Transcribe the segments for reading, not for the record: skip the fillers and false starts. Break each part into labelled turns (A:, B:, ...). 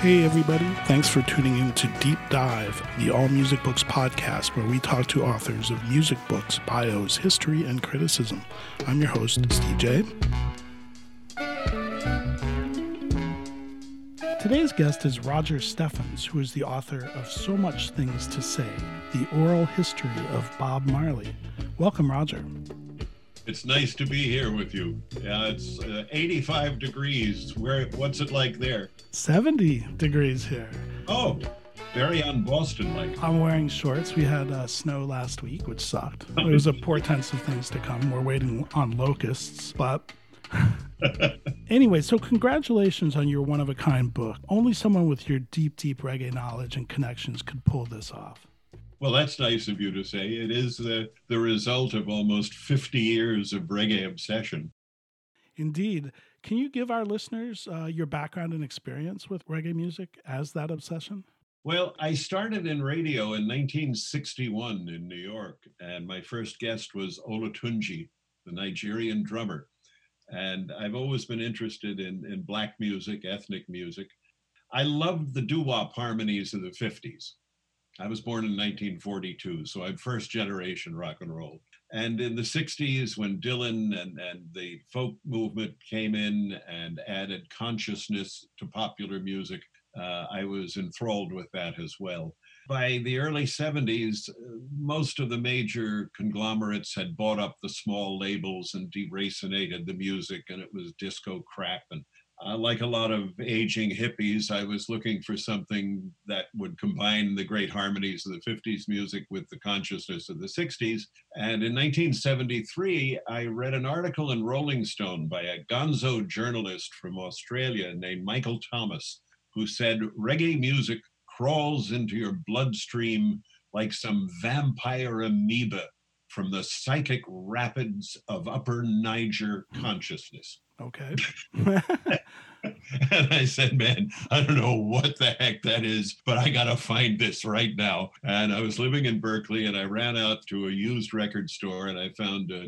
A: Hey everybody, thanks for tuning in to Deep Dive, the All Music Books podcast where we talk to authors of music books, bios, history, and criticism. I'm your host, Steve J. Today's guest is Roger Steffens, who is the author of So Much Things to Say, the oral history of Bob Marley. Welcome, Roger.
B: It's nice to be here with you. Yeah, it's 85 degrees. What's it like there?
A: 70 degrees here.
B: Oh, very un-Boston-like.
A: I'm wearing shorts. We had snow last week, which sucked. It was a portent of things to come. We're waiting on locusts, but... Anyway, so congratulations on your one-of-a-kind book. Only someone with your deep, deep reggae knowledge and connections could pull this off.
B: Well, that's nice of you to say. It is the result of almost 50 years of reggae obsession.
A: Indeed. Can you give our listeners your background and experience with reggae music as that obsession?
B: Well, I started in radio in 1961 in New York, and my first guest was Olatunji, the Nigerian drummer. And I've always been interested in Black music, ethnic music. I loved the doo-wop harmonies of the 50s. I was born in 1942, so I'm first generation rock and roll. And in the 60s, when Dylan and the folk movement came in and added consciousness to popular music, I was enthralled with that as well. By the early 70s, most of the major conglomerates had bought up the small labels and deracinated the music, and it was disco crap. And like a lot of aging hippies, I was looking for something that would combine the great harmonies of the 50s music with the consciousness of the 60s. And in 1973, I read an article in Rolling Stone by a gonzo journalist from Australia named Michael Thomas, who said, reggae music crawls into your bloodstream like some vampire amoeba from the psychic rapids of Upper Niger consciousness.
A: Okay.
B: And I said, man, I don't know what the heck that is, but I got to find this right now. And I was living in Berkeley, and I ran out to a used record store, and I found a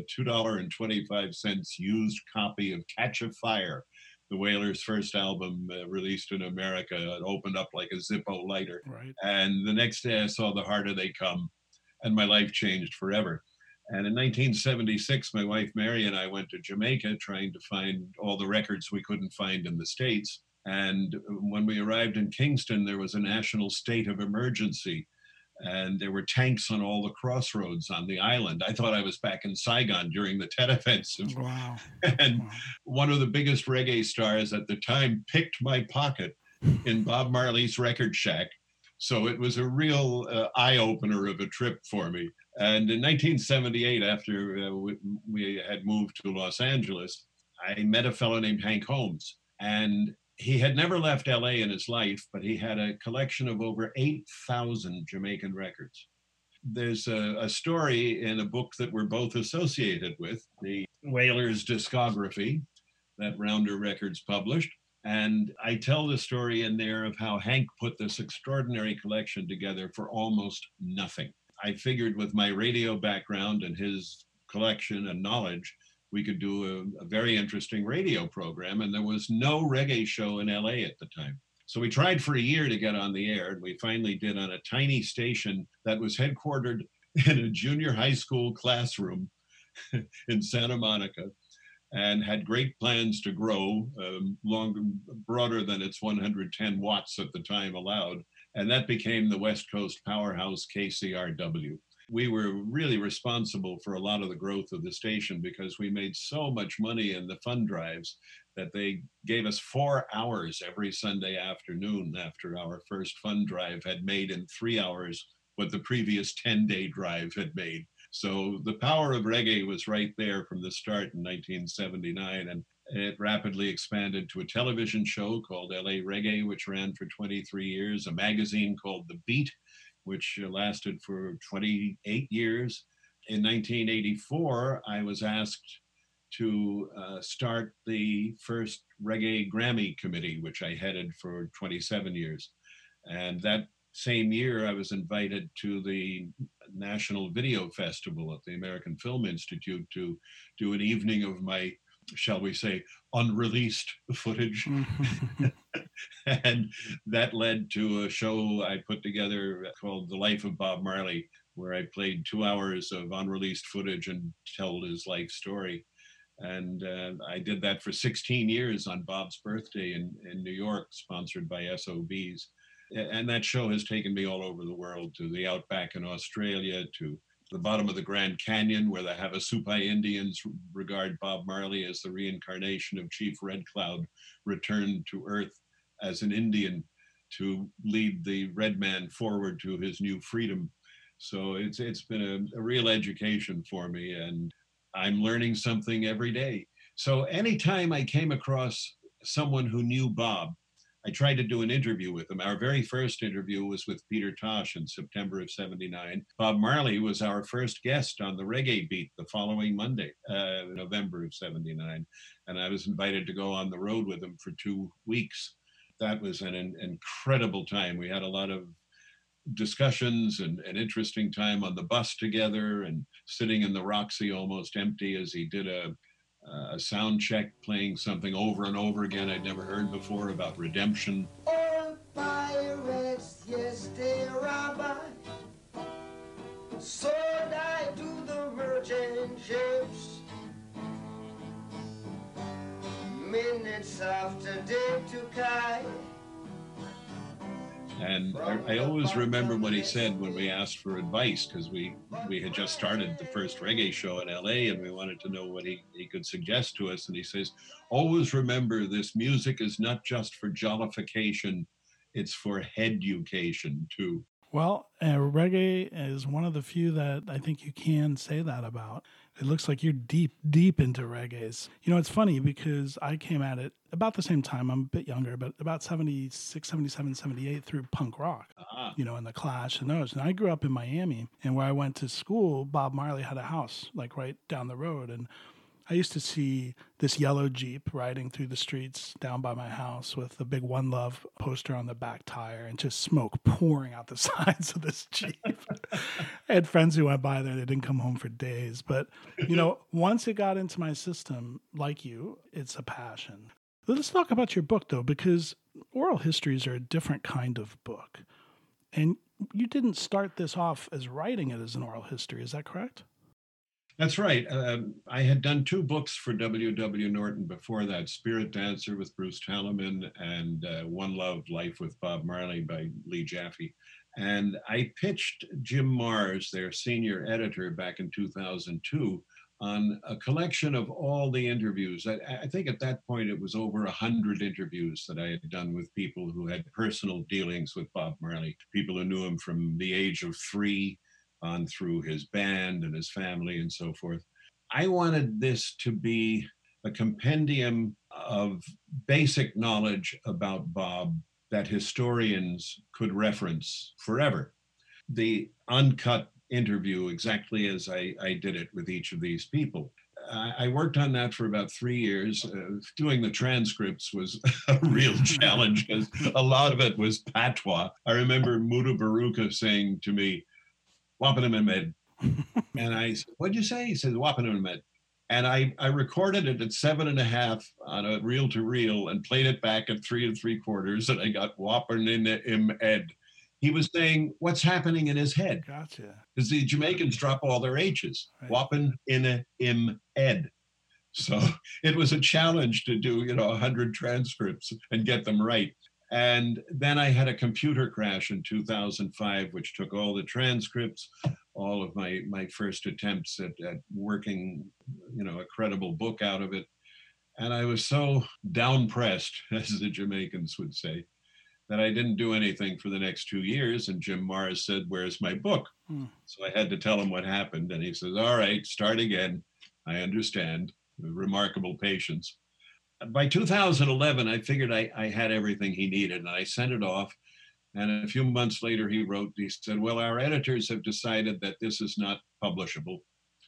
B: $2.25 used copy of Catch a Fire, the Wailers' first album released in America. It opened up like a Zippo lighter.
A: Right.
B: And the next day I saw The Harder They Come, and my life changed forever. And in 1976, my wife Mary and I went to Jamaica trying to find all the records we couldn't find in the States. And when we arrived in Kingston, there was a national state of emergency. And there were tanks on all the crossroads on the island. I thought I was back in Saigon during the Tet Offensive.
A: Wow.
B: And
A: Wow.
B: One of the biggest reggae stars at the time picked my pocket in Bob Marley's record shack. So it was a real eye-opener of a trip for me. And in 1978, after we had moved to Los Angeles, I met a fellow named Hank Holmes. And he had never left LA in his life, but he had a collection of over 8,000 Jamaican records. There's a story in a book that we're both associated with, the Wailers discography that Rounder Records published. And I tell the story in there of how Hank put this extraordinary collection together for almost nothing. I figured with my radio background and his collection and knowledge, we could do a very interesting radio program. And there was no reggae show in LA at the time. So we tried for a year to get on the air, and we finally did on a tiny station that was headquartered in a junior high school classroom in Santa Monica, and had great plans to grow broader than its 110 watts at the time allowed. And that became the West Coast powerhouse KCRW. We were really responsible for a lot of the growth of the station because we made so much money in the fund drives that they gave us 4 hours every Sunday afternoon after our first fund drive had made in 3 hours what the previous 10-day drive had made. So the power of reggae was right there from the start in 1979, and it rapidly expanded to a television show called LA Reggae, which ran for 23 years, a magazine called The Beat, which lasted for 28 years. In 1984, I was asked to start the first Reggae Grammy Committee, which I headed for 27 years. And that same year, I was invited to the National Video Festival at the American Film Institute to do an evening of my shall we say, unreleased footage. And that led to a show I put together called The Life of Bob Marley, where I played 2 hours of unreleased footage and told his life story. And I did that for 16 years on Bob's birthday in New York, sponsored by SOBs. And that show has taken me all over the world, to the outback in Australia, to the bottom of the Grand Canyon, where the Havasupai Indians regard Bob Marley as the reincarnation of Chief Red Cloud, returned to Earth as an Indian to lead the red man forward to his new freedom. So it's been a real education for me, and I'm learning something every day. So anytime I came across someone who knew Bob, I tried to do an interview with him. Our very first interview was with Peter Tosh in September of '79. Bob Marley was our first guest on the Reggae Beat the following Monday, November of '79. And I was invited to go on the road with him for 2 weeks. That was an incredible time. We had a lot of discussions and an interesting time on the bus together, and sitting in the Roxy almost empty as he did a sound check, playing something over and over again I'd never heard before about redemption.
C: All pirates, yes, they rabbi. So die to the merchant ships. Minutes after day to Kai.
B: And I always remember what he said when we asked for advice, because we had just started the first reggae show in LA, and we wanted to know what he could suggest to us. And he says, always remember, this music is not just for jollification, it's for headucation too.
A: Well, reggae is one of the few that I think you can say that about. It looks like you're deep, deep into reggaes. You know, it's funny because I came at it about the same time. I'm a bit younger, but about 76, 77, 78 through punk rock, you know, and the Clash and those. And I grew up in Miami, and where I went to school, Bob Marley had a house like right down the road. And I used to see this yellow Jeep riding through the streets down by my house with a big One Love poster on the back tire and just smoke pouring out the sides of this Jeep. I had friends who went by there. They didn't come home for days. But, you know, once it got into my system, like you, it's a passion. Let's talk about your book, though, because oral histories are a different kind of book. And you didn't start this off as writing it as an oral history. Is that correct?
B: That's right. I had done 2 books for W.W. Norton before that, Spirit Dancer with Bruce Talaman and One Love, Life with Bob Marley by Lee Jaffe. And I pitched Jim Marrs, their senior editor, back in 2002, on a collection of all the interviews. I think at that point it was over 100 interviews that I had done with people who had personal dealings with Bob Marley, people who knew him from the age of 3 on through his band and his family and so forth. I wanted this to be a compendium of basic knowledge about Bob that historians could reference forever. The uncut interview, exactly as I did it with each of these people. I worked on that for about 3 years. Doing the transcripts was a real challenge, because a lot of it was patois. I remember Muda Baruka saying to me, Wapanamamed. And I said, what'd you say? He said, Wapanamamed. And I recorded it at 7.5 on a reel to reel and played it back at 3 3/4. And I got Wapanamamed. He was saying, what's happening in his head?
A: Gotcha.
B: Because the Jamaicans drop all their H's. Right. Wapanamamed. So it was a challenge to do, 100 transcripts and get them right. And then I had a computer crash in 2005, which took all the transcripts, all of my first attempts at working, a credible book out of it. And I was so down-pressed, as the Jamaicans would say, that I didn't do anything for the next 2 years. And Jim Marrs said, where's my book? So I had to tell him what happened. And he says, all right, start again. I understand. Remarkable patience. By 2011, I figured I had everything he needed, and I sent it off. And a few months later, he said, well, our editors have decided that this is not publishable.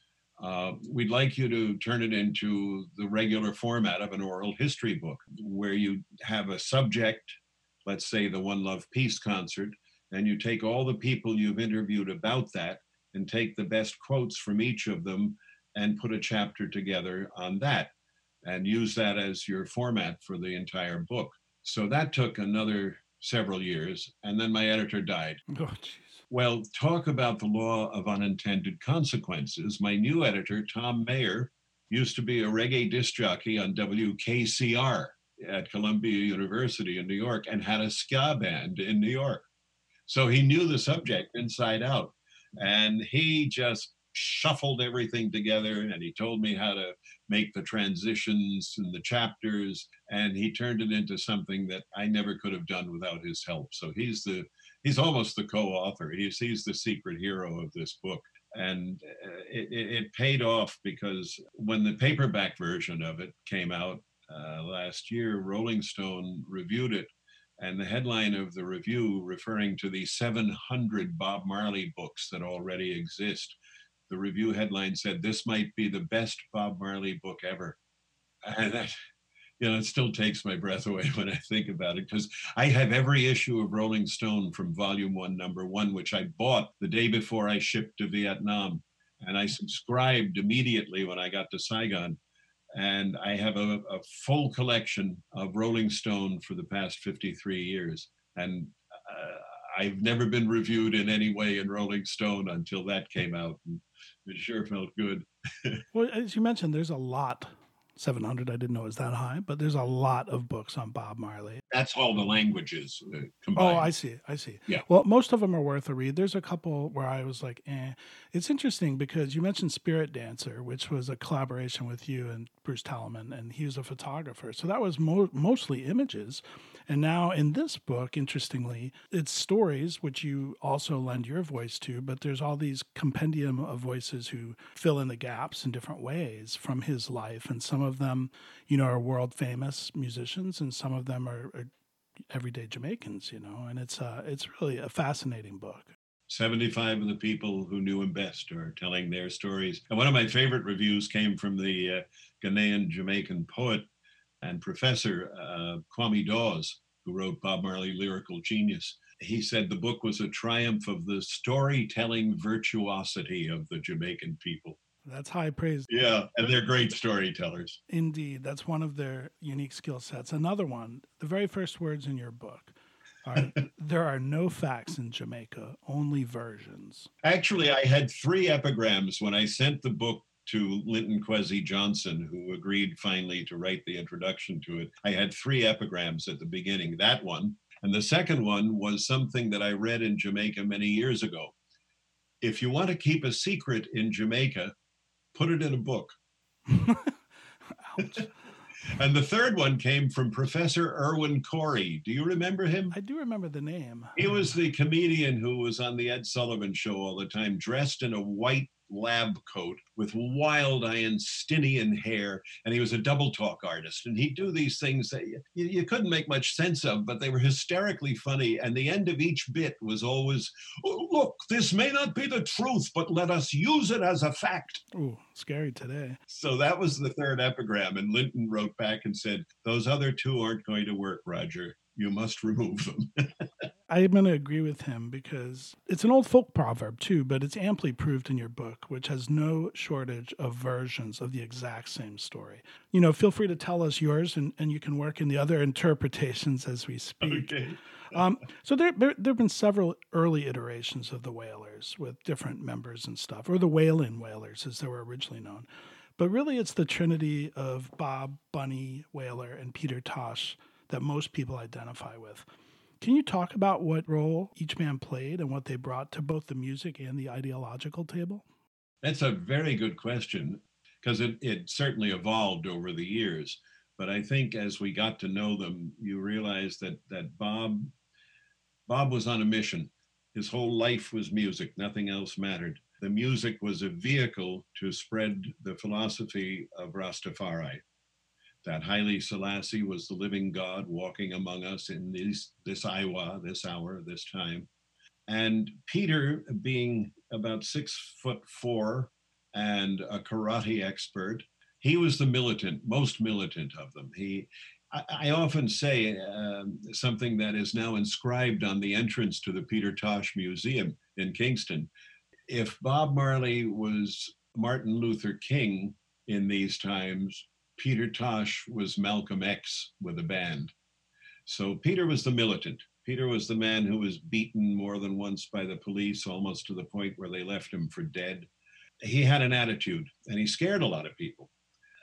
B: We'd like you to turn it into the regular format of an oral history book, where you have a subject, let's say the One Love Peace concert, and you take all the people you've interviewed about that and take the best quotes from each of them and put a chapter together on that. and use that as your format for the entire book. So that took another several years, and then my editor died.
A: Oh, jeez.
B: Well, talk about the law of unintended consequences. My new editor, Tom Mayer, used to be a reggae disc jockey on WKCR at Columbia University in New York and had a ska band in New York. So he knew the subject inside out. And he just shuffled everything together, and he told me how to make the transitions and the chapters, and he turned it into something that I never could have done without his help. So he's almost the co-author. He's the secret hero of this book. And it paid off, because when the paperback version of it came out last year, Rolling Stone reviewed it. And the headline of the review, referring to the 700 Bob Marley books that already exist, the review headline said, "This might be the best Bob Marley book ever." And that, it still takes my breath away when I think about it, because I have every issue of Rolling Stone from Volume 1, Number 1, which I bought the day before I shipped to Vietnam. And I subscribed immediately when I got to Saigon. And I have a full collection of Rolling Stone for the past 53 years. And I've never been reviewed in any way in Rolling Stone until that came out. And it sure felt good.
A: Well, as you mentioned, there's a lot. 700, I didn't know it was that high, but there's a lot of books on Bob Marley.
B: That's all the languages combined.
A: Oh, I see.
B: Yeah.
A: Well, most of them are worth a read. There's a couple where I was like, eh. It's interesting because you mentioned Spirit Dancer, which was a collaboration with you and Bruce Talman, and he was a photographer. So that was mostly images. And now in this book, interestingly, it's stories, which you also lend your voice to, but there's all these compendium of voices who fill in the gaps in different ways from his life. And some of them, are world famous musicians, and some of them are everyday Jamaicans, and it's really a fascinating book.
B: 75 of the people who knew him best are telling their stories. And one of my favorite reviews came from the Ghanaian Jamaican poet and professor Kwame Dawes, who wrote Bob Marley, Lyrical Genius. He said the book was a triumph of the storytelling virtuosity of the Jamaican people.
A: That's high praise.
B: Yeah, and they're great storytellers.
A: Indeed, that's one of their unique skill sets. Another one, the very first words in your book are, "There are no facts in Jamaica, only versions."
B: Actually, I had 3 epigrams when I sent the book to Linton Kwesi Johnson, who agreed finally to write the introduction to it. I had 3 epigrams at the beginning, that one. And the second one was something that I read in Jamaica many years ago. If you want to keep a secret in Jamaica, put it in a book.
A: Ouch.
B: And the third one came from Professor Irwin Corey. Do you remember him?
A: I do remember the name.
B: He was the comedian who was on the Ed Sullivan Show all the time, dressed in a white lab coat with wild Einsteinian hair, and he was a double talk artist. And he'd do these things that you couldn't make much sense of, but they were hysterically funny. And the end of each bit was always, "Oh, look, this may not be the truth, but let us use it as a fact."
A: Ooh, scary today.
B: So that was the third epigram. And Linton wrote back and said, "Those other 2 aren't going to work, Roger. You must remove them."
A: I'm going to agree with him because it's an old folk proverb too, but it's amply proved in your book, which has no shortage of versions of the exact same story. Feel free to tell us yours, and you can work in the other interpretations as we speak.
B: Okay.
A: So there have been several early iterations of the Wailers with different members and stuff, or the Wailin' Wailers as they were originally known. But really it's the trinity of Bob, Bunny Wailer, and Peter Tosh that most people identify with. Can you talk about what role each man played and what they brought to both the music and the ideological table?
B: That's a very good question, because it certainly evolved over the years. But I think as we got to know them, you realize that Bob was on a mission. His whole life was music. Nothing else mattered. The music was a vehicle to spread the philosophy of Rastafari, that Haile Selassie was the living God walking among us in this Iwa, this hour, this time. And Peter, being about 6'4" and a karate expert, he was the most militant of them. I often say something that is now inscribed on the entrance to the Peter Tosh Museum in Kingston. If Bob Marley was Martin Luther King in these times, Peter Tosh was Malcolm X with a band. So Peter was the militant. Peter was the man who was beaten more than once by the police, almost to the point where they left him for dead. He had an attitude, and he scared a lot of people.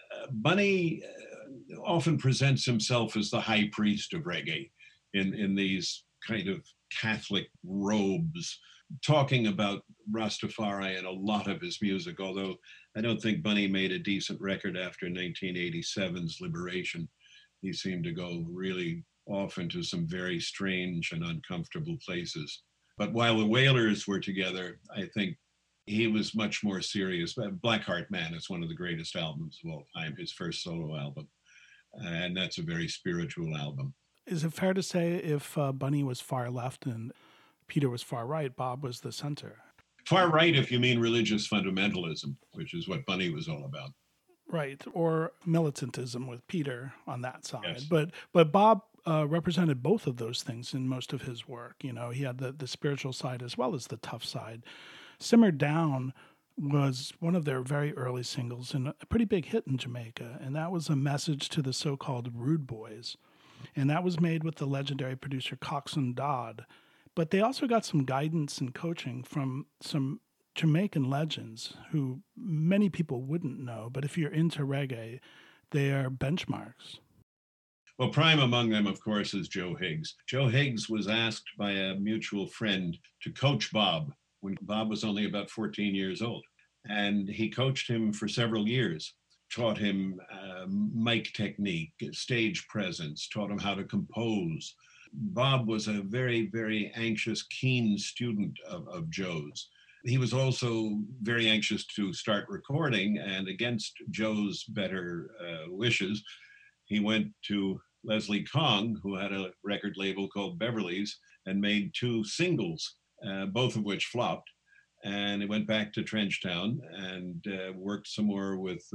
B: Bunny often presents himself as the high priest of reggae in these kind of Catholic robes, talking about Rastafari in a lot of his music, although I don't think Bunny made a decent record after 1987's Liberation. He seemed to go really off into some very strange and uncomfortable places. But while the Wailers were together, I think he was much more serious. Blackheart Man is one of the greatest albums of all time, his first solo album. And that's a very spiritual album.
A: Is it fair to say if Bunny was far left and Peter was far right, Bob was the center?
B: Far right, if you mean religious fundamentalism, which is what Bunny was all about.
A: Right, or militantism with Peter on that side.
B: Yes.
A: But Bob represented both of those things in most of his work. You know, he had the spiritual side as well as the tough side. Simmer Down was one of their very early singles and a pretty big hit in Jamaica, and that was a message to the so-called Rude Boys. And that was made with the legendary producer Coxsone Dodd. But they also got some guidance and coaching from some Jamaican legends who many people wouldn't know, but if you're into reggae, they are benchmarks.
B: Well, prime among them, of course, is Joe Higgs. Joe Higgs was asked by a mutual friend to coach Bob when Bob was only about 14 years old. And he coached him for several years, taught him mic technique, stage presence, taught him how to compose. Bob was a very, very anxious, keen student of Joe's. He was also very anxious to start recording, and against Joe's better wishes, he went to Leslie Kong, who had a record label called Beverly's, and made 2 singles, both of which flopped. And he went back to Trenchtown and worked some more with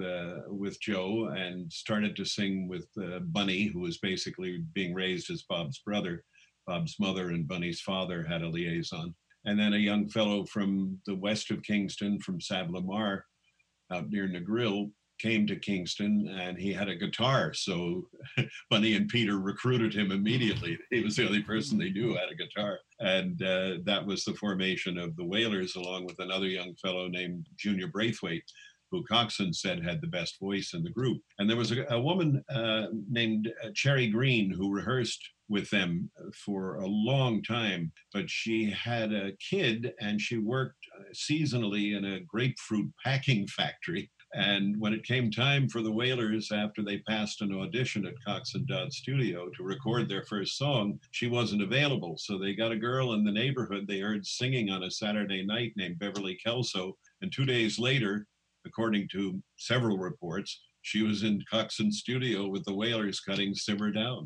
B: Joe and started to sing with Bunny, who was basically being raised as Bob's brother. Bob's mother and Bunny's father had a liaison. And then a young fellow from the west of Kingston, from Sablamar, out near Negril, came to Kingston, and he had a guitar. So Bunny and Peter recruited him immediately. He was the only person they knew had a guitar. And that was the formation of the Wailers, along with another young fellow named Junior Braithwaite, who Coxsone said had the best voice in the group. And there was a woman named Cherry Green who rehearsed with them for a long time, but she had a kid and she worked seasonally in a grapefruit packing factory. And when it came time for the Wailers, after they passed an audition at Coxsone Dodd's studio to record their first song, she wasn't available. So they got a girl in the neighborhood they heard singing on a Saturday night named Beverly Kelso. And 2 days later, according to several reports, she was in Coxsone's studio with the Wailers cutting Simmer Down.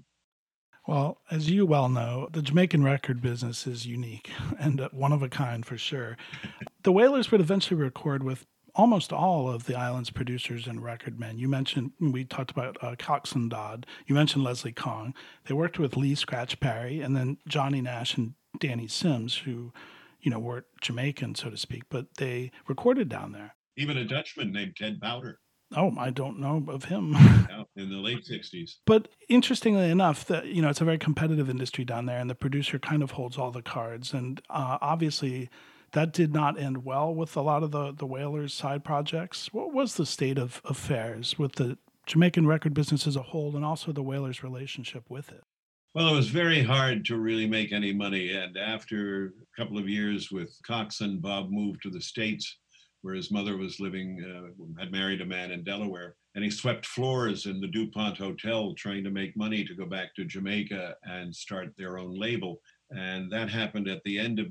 A: Well, as you well know, the Jamaican record business is unique and one of a kind for sure. The Wailers would eventually record with almost all of the island's producers and record men. You mentioned, we talked about Coxsone Dodd. You mentioned Leslie Kong. They worked with Lee Scratch Perry and then Johnny Nash and Danny Sims, who, you know, were Jamaican, so to speak, but they recorded down there.
B: Even a Dutchman named Ted Powder.
A: Oh, I don't know of him.
B: In the late 60s.
A: But interestingly enough, that, you know, it's a very competitive industry down there, and the producer kind of holds all the cards. And obviously, that did not end well with a lot of the Wailers' side projects. What was the state of affairs with the Jamaican record business as a whole, and also the Wailers' relationship with it?
B: Well, it was very hard to really make any money. And after a couple of years with Coxsone, Bob moved to the States, where his mother was living, had married a man in Delaware. And he swept floors in the DuPont Hotel trying to make money to go back to Jamaica and start their own label. And that happened at the end of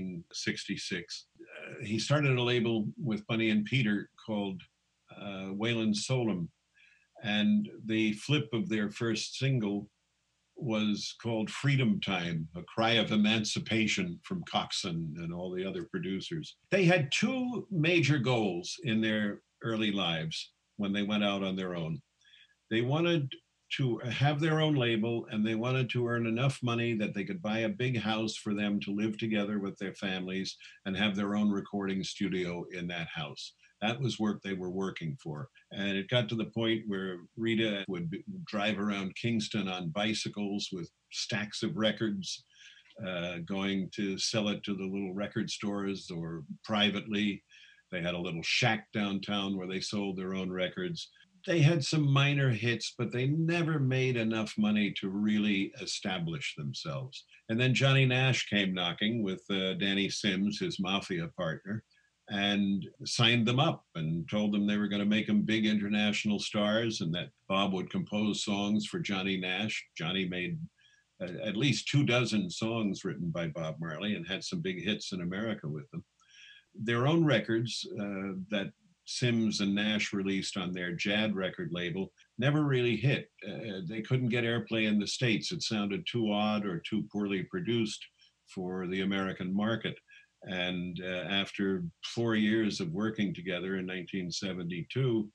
B: 1966. He started a label with Bunny and Peter called Waylon Solem. And the flip of their first single was called Freedom Time, a cry of emancipation from Coxsone and all the other producers. They had 2 major goals in their early lives when they went out on their own. They wanted to have their own label, and they wanted to earn enough money that they could buy a big house for them to live together with their families and have their own recording studio in that house. That was work they were working for. And it got to the point where Rita would drive around Kingston on bicycles with stacks of records, going to sell it to the little record stores or privately. They had a little shack downtown where they sold their own records. They had some minor hits, but they never made enough money to really establish themselves. And then Johnny Nash came knocking with Danny Sims, his mafia partner, and signed them up and told them they were going to make them big international stars and that Bob would compose songs for Johnny Nash. Johnny made at least 24 songs written by Bob Marley and had some big hits in America with them. Their own records that Sims and Nash released on their Jad record label never really hit. They couldn't get airplay in the States. It sounded too odd or too poorly produced for the American market. And after 4 years of working together in 1972,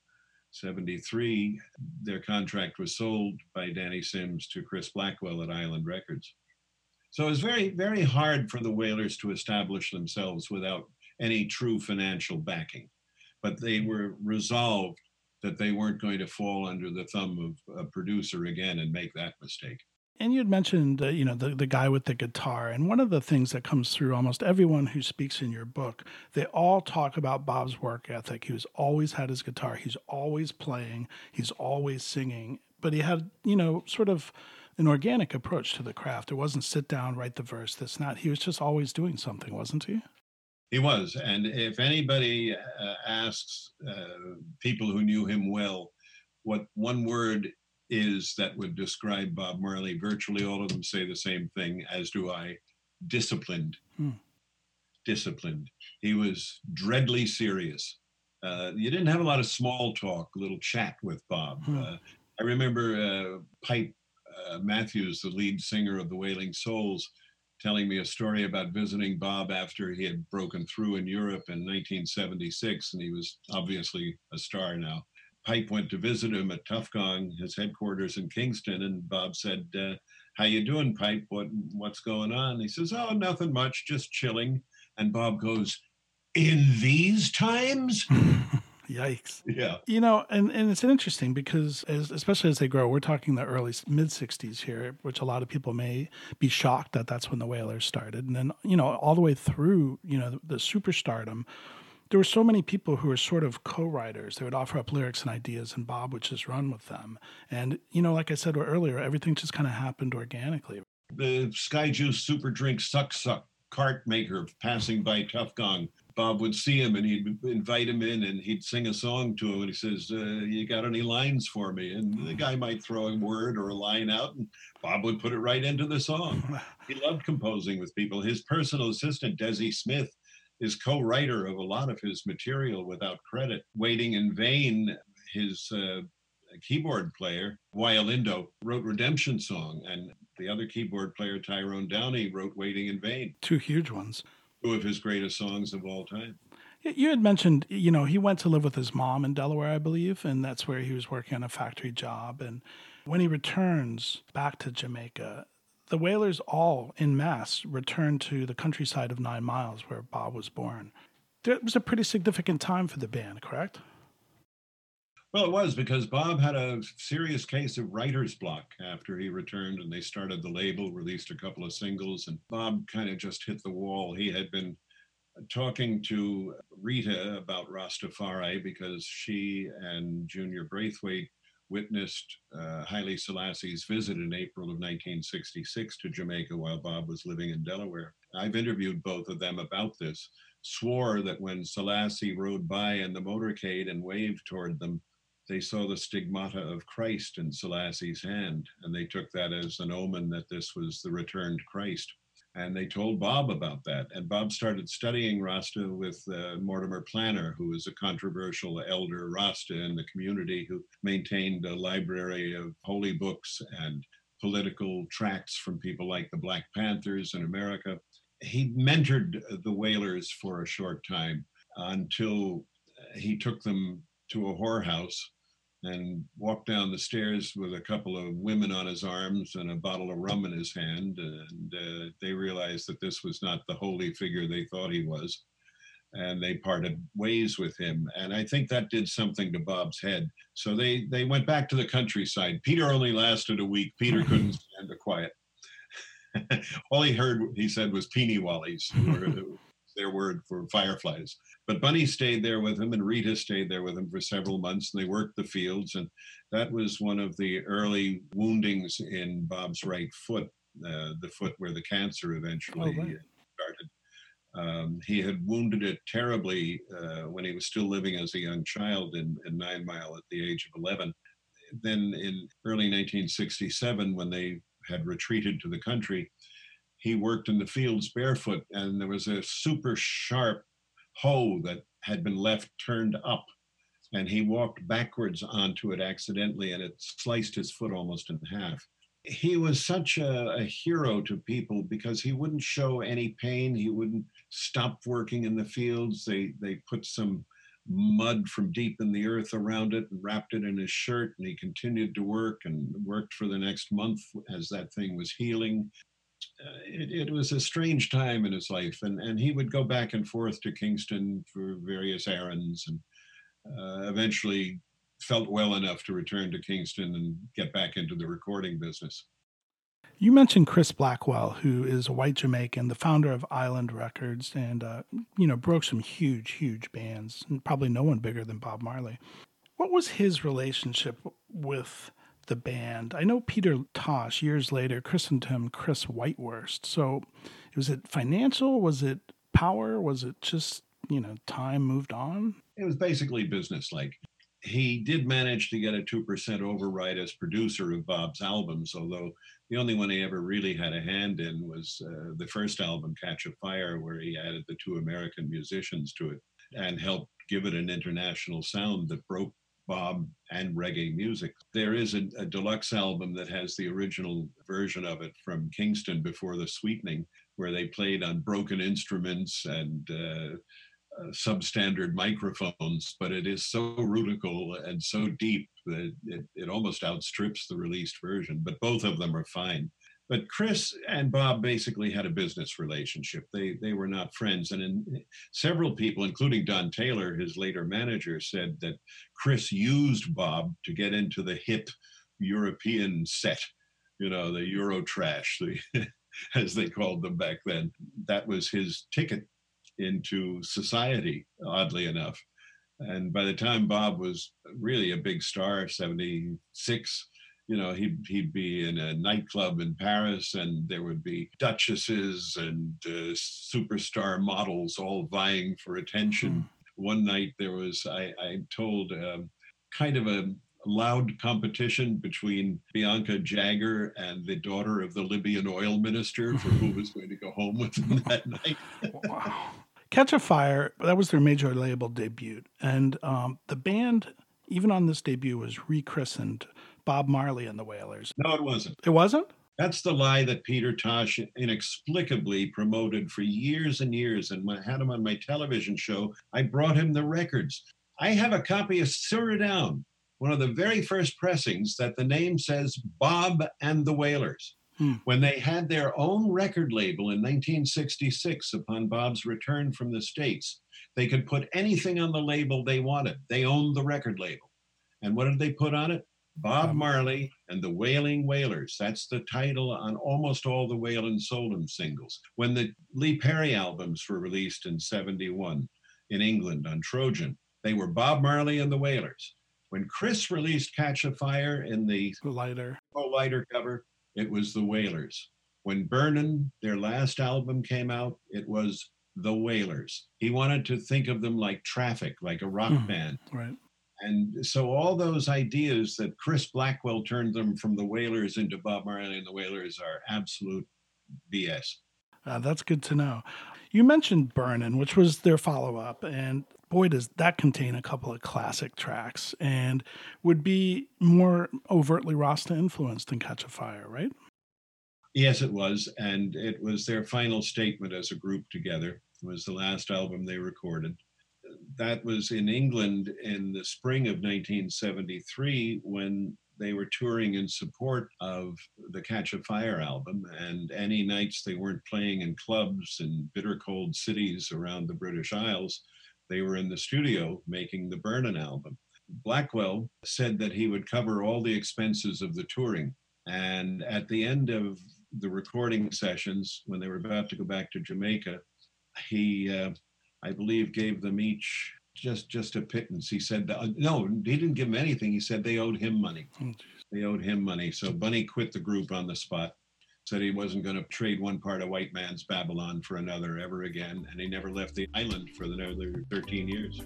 B: 73, their contract was sold by Danny Sims to Chris Blackwell at Island Records. So it was very, very hard for the Wailers to establish themselves without any true financial backing. But they were resolved that they weren't going to fall under the thumb of a producer again and make that mistake.
A: And you had mentioned, the guy with the guitar. And one of the things that comes through almost everyone who speaks in your book, they all talk about Bob's work ethic. He was always had his guitar. He's always playing. He's always singing. But he had, sort of an organic approach to the craft. It wasn't sit down, write the verse, this and that. He was just always doing something, wasn't he?
B: He was. And if anybody asks people who knew him well what one word is that would describe Bob Marley, virtually all of them say the same thing, as do I: disciplined. Disciplined. He was dreadly serious. You didn't have a lot of small talk, little chat with Bob. I remember Pipe Matthews, the lead singer of the Wailing Souls, telling me a story about visiting Bob after he had broken through in Europe in 1976, and he was obviously a star now. Pipe went to visit him at Tuff Gong, his headquarters in Kingston, and Bob said, how you doing, Pipe? What's going on? He says, oh, nothing much, just chilling. And Bob goes, in these times?
A: Yikes.
B: Yeah.
A: And it's interesting because especially as they grow, we're talking the early mid-60s here, which a lot of people may be shocked that that's when the Wailers started. And then, all the way through, the superstardom, there were so many people who were sort of co-writers. They would offer up lyrics and ideas, and Bob would just run with them. And, like I said earlier, everything just kind of happened organically.
B: The Sky Juice Super Drink Suck cart maker passing by Tuff Gong, Bob would see him and he'd invite him in and he'd sing a song to him. And he says, you got any lines for me? And the guy might throw a word or a line out and Bob would put it right into the song. He loved composing with people. His personal assistant, Desi Smith, is co-writer of a lot of his material without credit. Waiting in Vain, his keyboard player, Wyalindo, wrote Redemption Song, and the other keyboard player, Tyrone Downey, wrote Waiting in Vain.
A: Two huge ones.
B: Two of his greatest songs of all time.
A: You had mentioned, he went to live with his mom in Delaware, I believe, and that's where he was working on a factory job. And when he returns back to Jamaica, the Wailers all, en masse, returned to the countryside of 9 Miles, where Bob was born. It was a pretty significant time for the band, correct?
B: Well, it was, because Bob had a serious case of writer's block after he returned, and they started the label, released a couple of singles, and Bob kind of just hit the wall. He had been talking to Rita about Rastafari because she and Junior Braithwaite witnessed Haile Selassie's visit in April of 1966 to Jamaica while Bob was living in Delaware. I've interviewed both of them about this, swore that when Selassie rode by in the motorcade and waved toward them, they saw the stigmata of Christ in Selassie's hand, and they took that as an omen that this was the returned Christ. And they told Bob about that. And Bob started studying Rasta with Mortimer Planner, who was a controversial elder Rasta in the community who maintained a library of holy books and political tracts from people like the Black Panthers in America. He mentored the Wailers for a short time until he took them to a whorehouse and walked down the stairs with a couple of women on his arms and a bottle of rum in his hand. And they realized that this was not the holy figure they thought he was. and they parted ways with him. And I think that did something to Bob's head. So they went back to the countryside. Peter only lasted a week. Peter couldn't stand the quiet. All he heard, he said, was peeny wallies, their word for fireflies. But Bunny stayed there with him, and Rita stayed there with him for several months, and they worked the fields. And that was one of the early woundings in Bob's right foot, the foot where the cancer eventually started. He had wounded it terribly when he was still living as a young child in 9 Mile at the age of 11. Then in early 1967, when they had retreated to the country, he worked in the fields barefoot, and there was a super sharp hoe that had been left turned up, and he walked backwards onto it accidentally, and it sliced his foot almost in half. He was such a hero to people because he wouldn't show any pain. He wouldn't stop working in the fields. They put some mud from deep in the earth around it and wrapped it in his shirt, and he continued to work and worked for the next month as that thing was healing. It was a strange time in his life, and he would go back and forth to Kingston for various errands, and eventually felt well enough to return to Kingston and get back into the recording business.
A: You mentioned Chris Blackwell, who is a white Jamaican, the founder of Island Records, and broke some huge bands, and probably no one bigger than Bob Marley. What was his relationship with the band? I know Peter Tosh years later christened him Chris Whitewurst. So was it financial? Was it power? Was it just, time moved on?
B: It was basically business-like. He did manage to get a 2% override as producer of Bob's albums, although the only one he ever really had a hand in was the first album, Catch a Fire, where he added the 2 American musicians to it and helped give it an international sound that broke Bob and reggae music. There is a deluxe album that has the original version of it from Kingston before the sweetening, where they played on broken instruments and substandard microphones, but it is so rutical and so deep that it almost outstrips the released version, but both of them are fine. But Chris and Bob basically had a business relationship. They were not friends. And several people, including Don Taylor, his later manager, said that Chris used Bob to get into the hip European set, the Eurotrash, as they called them back then. That was his ticket into society, oddly enough. And by the time Bob was really a big star, 76, he'd be in a nightclub in Paris, and there would be duchesses and superstar models all vying for attention. One night there was, I'm told, kind of a loud competition between Bianca Jagger and the daughter of the Libyan oil minister for who was going to go home with him that night.
A: Wow. Catch a Fire, that was their major label debut. And the band, even on this debut, was rechristened Bob Marley and the Wailers.
B: No, it wasn't.
A: It wasn't?
B: That's the lie that Peter Tosh inexplicably promoted for years and years. And when I had him on my television show, I brought him the records. I have a copy of Surrey Down, one of the very first pressings that the name says Bob and the Wailers. When they had their own record label in 1966 upon Bob's return from the States, they could put anything on the label they wanted. They owned the record label. And what did they put on it? Bob Marley and the Wailing Wailers. That's the title on almost all the Waylon Soldem singles. When the Lee Perry albums were released in 71 in England on Trojan, they were Bob Marley and the Wailers. When Chris released Catch a Fire in the lighter cover, it was the Wailers. When Burnin', their last album, came out, it was the Wailers. He wanted to think of them like Traffic, like a rock band.
A: Right.
B: And so all those ideas that Chris Blackwell turned them from the Wailers into Bob Marley and the Wailers are absolute BS.
A: That's good to know. You mentioned Burnin', which was their follow-up, and boy, does that contain a couple of classic tracks and would be more overtly Rasta influenced than Catch a Fire, right?
B: Yes, it was. And it was their final statement as a group together. It was the last album they recorded. That was in England in the spring of 1973 when They were touring in support of the Catch a Fire album, and any nights they weren't playing in clubs in bitter cold cities around the British Isles, they were in the studio making the Burnin' album. Blackwell said that he would cover all the expenses of the touring. And at the end of the recording sessions, when they were about to go back to Jamaica, he, I believe, gave them each just a pittance. He said, no, he didn't give them anything. He said they owed him money. They owed him money. So Bunny quit the group on the spot, said he wasn't going to trade one part of white man's Babylon for another ever again. And he never left the island for another 13 years.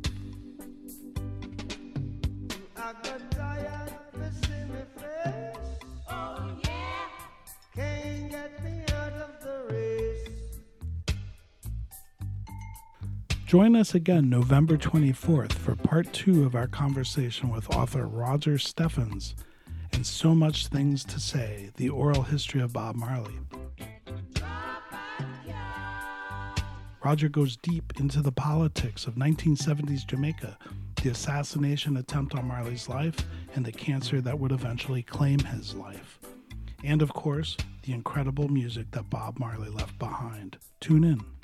C: I got tired of seeing my face. Oh yeah. Can't get me out of the race.
A: Join us again November 24th for part 2 of our conversation with author Roger Steffens and So Much Things to Say, the oral history of Bob Marley. Roger goes deep into the politics of 1970s Jamaica, the assassination attempt on Marley's life, and the cancer that would eventually claim his life. And of course, the incredible music that Bob Marley left behind. Tune in.